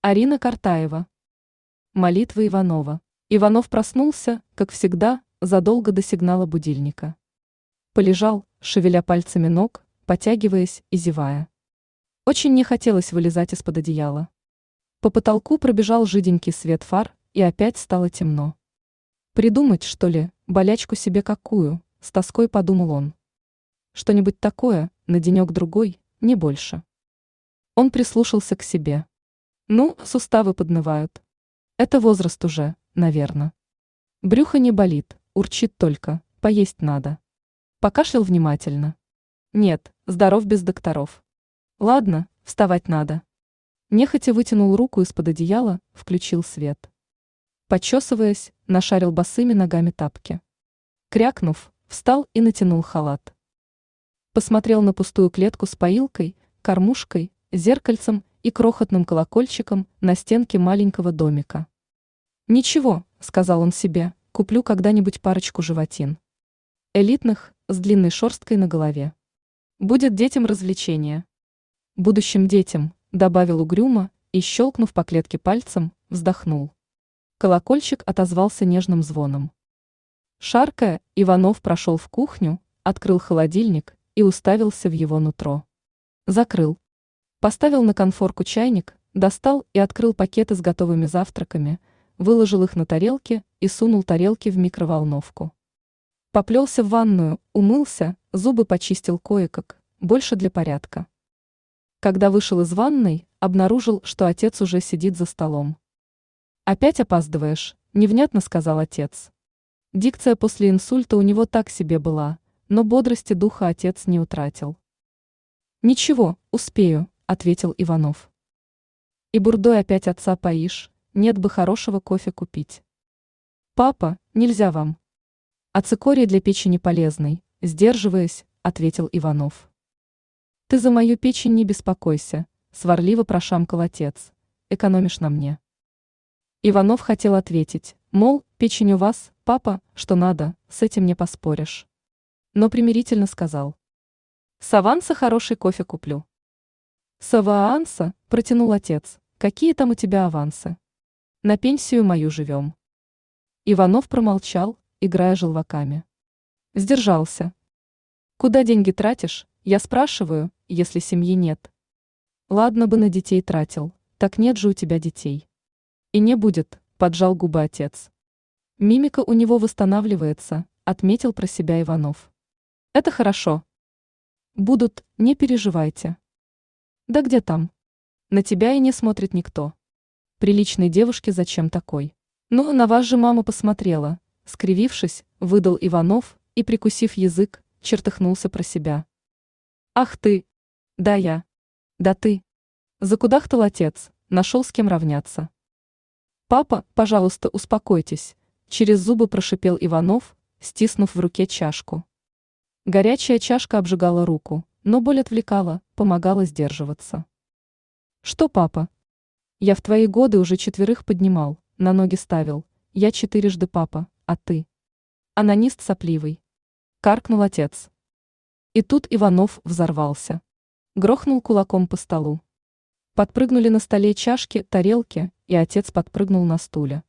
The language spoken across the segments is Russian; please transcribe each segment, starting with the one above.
Арина Картаева. Молитва Иванова. Иванов проснулся, как всегда, задолго до сигнала будильника. Полежал, шевеля пальцами ног, потягиваясь и зевая. Очень не хотелось вылезать из-под одеяла. По потолку пробежал жиденький свет фар, и опять стало темно. Придумать, что ли, болячку себе какую, с тоской подумал он. Что-нибудь такое, на денек-другой, не больше. Он прислушался к себе. Ну, суставы поднывают. Это возраст уже, наверно. Брюхо не болит, урчит только, поесть надо. Покашлял внимательно. Нет, здоров без докторов. Ладно, вставать надо. Нехотя вытянул руку из-под одеяла, включил свет. Почесываясь, нашарил босыми ногами тапки. Крякнув, встал и натянул халат. Посмотрел на пустую клетку с поилкой, кормушкой, зеркальцем и крохотным колокольчиком на стенке маленького домика. «Ничего», — сказал он себе, — «куплю когда-нибудь парочку животин. Элитных, с длинной шерсткой на голове. Будет детям развлечение». «Будущим детям», — добавил угрюмо и, щелкнув по клетке пальцем, вздохнул. Колокольчик отозвался нежным звоном. Шаркая, Иванов прошел в кухню, открыл холодильник и уставился в его нутро. Закрыл. Поставил на конфорку чайник, достал и открыл пакеты с готовыми завтраками, выложил их на тарелки и сунул тарелки в микроволновку. Поплелся в ванную, умылся, зубы почистил кое-как, больше для порядка. Когда вышел из ванной, обнаружил, что отец уже сидит за столом. «Опять опаздываешь», — невнятно сказал отец. Дикция после инсульта у него так себе была, но бодрости духа отец не утратил. «Ничего, успею», — ответил Иванов. «И бурдой опять отца поишь, нет бы хорошего кофе купить». «Папа, нельзя вам». «А цикорий для печени полезный», — сдерживаясь, ответил Иванов. «Ты за мою печень не беспокойся», — сварливо прошамкал отец. «Экономишь на мне». Иванов хотел ответить, мол, печень у вас, папа, что надо, с этим не поспоришь. Но примирительно сказал. «С аванса хороший кофе куплю». «С аванса?» – протянул отец. «Какие там у тебя авансы? На пенсию мою живем». Иванов промолчал, играя желваками. Сдержался. «Куда деньги тратишь, я спрашиваю, если семьи нет?» «Ладно бы на детей тратил, так нет же у тебя детей». «И не будет», – поджал губы отец. «Мимика у него восстанавливается», – отметил про себя Иванов. «Это хорошо». «Будут, не переживайте». «Да где там? На тебя и не смотрит никто. Приличной девушке зачем такой? Ну, на вас же мама посмотрела», – скривившись, выдал Иванов и, прикусив язык, чертыхнулся про себя. «Ах ты! Да я! Да ты!» Закудахтал отец, нашел с кем равняться. «Папа, пожалуйста, успокойтесь», – через зубы прошипел Иванов, стиснув в руке чашку. Горячая чашка обжигала руку, но боль отвлекала, помогала сдерживаться. «Что, папа? Я в твои годы уже 4 поднимал, на ноги ставил. Я 4 папа, а ты?» «Анонист сопливый», – каркнул отец. И тут Иванов взорвался. Грохнул кулаком по столу. Подпрыгнули на столе чашки, тарелки, и отец подпрыгнул на стуле.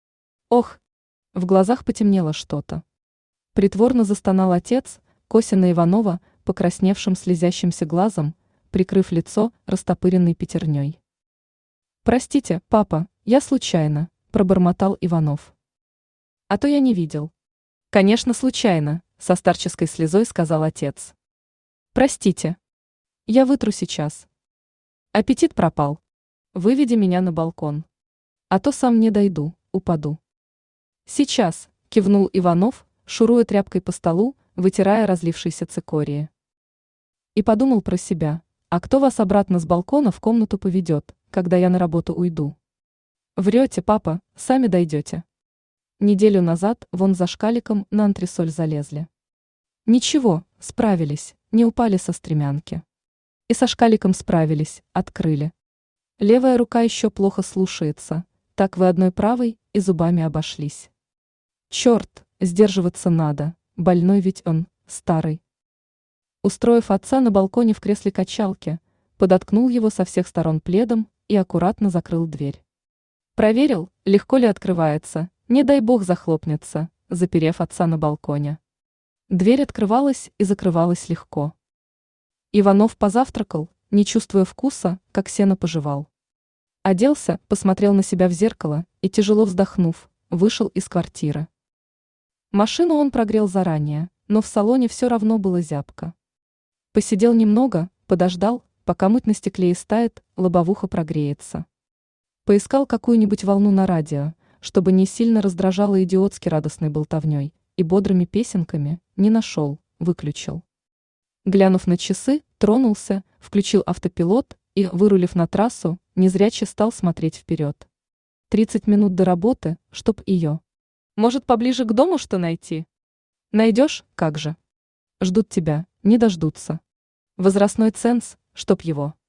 «Ох!» В глазах потемнело что-то. Притворно застонал отец, кося на Иванова, покрасневшим слезящимся глазом, прикрыв лицо растопыренной пятерней. «Простите, папа, я случайно», – пробормотал Иванов. «А то я не видел». «Конечно, случайно», – со старческой слезой сказал отец. «Простите. Я вытру сейчас. Аппетит пропал. Выведи меня на балкон. А то сам не дойду, упаду». «Сейчас», – кивнул Иванов, шуруя тряпкой по столу, вытирая разлившиеся цикории. И подумал про себя, а кто вас обратно с балкона в комнату поведет, когда я на работу уйду? «Врете, папа, сами дойдете». Неделю назад вон за шкаликом на антресоль залезли. Ничего, справились, не упали со стремянки. И со шкаликом справились, открыли. Левая рука еще плохо слушается, так вы одной правой и зубами обошлись. Черт, сдерживаться надо, больной ведь он, старый. Устроив отца на балконе в кресле качалки, подоткнул его со всех сторон пледом и аккуратно закрыл дверь. Проверил, легко ли открывается, не дай бог захлопнется, заперев отца на балконе. Дверь открывалась и закрывалась легко. Иванов позавтракал, не чувствуя вкуса, как сено пожевал. Оделся, посмотрел на себя в зеркало и, тяжело вздохнув, вышел из квартиры. Машину он прогрел заранее, но в салоне все равно было зябко. Посидел немного, подождал, пока муть на стекле истает, лобовуха прогреется. Поискал какую-нибудь волну на радио, чтобы не сильно раздражало идиотски радостной болтовней, и бодрыми песенками не нашел, выключил. Глянув на часы, тронулся, включил автопилот и, вырулив на трассу, незряче стал смотреть вперед. 30 минут до работы, чтоб ее. Может, поближе к дому что найти? Найдешь, как же. Ждут тебя, не дождутся. Возрастной ценз, чтоб его.